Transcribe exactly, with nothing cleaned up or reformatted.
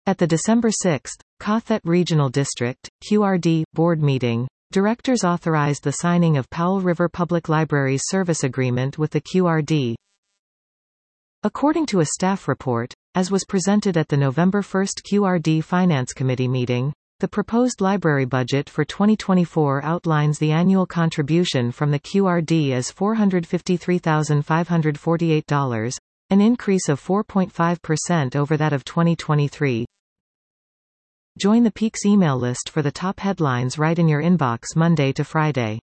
At the December sixth, Cothet Regional District, Q R D, Board meeting, directors authorized the signing of Powell River Public Library's service agreement with the Q R D. According to a staff report, as was presented at the November first Q R D Finance Committee meeting, the proposed library budget for twenty twenty-four outlines the annual contribution from the Q R D as four hundred fifty-three thousand five hundred forty-eight dollars, an increase of four point five percent over that of twenty twenty-three. Join the Peaks email list for the top headlines right in your inbox Monday to Friday.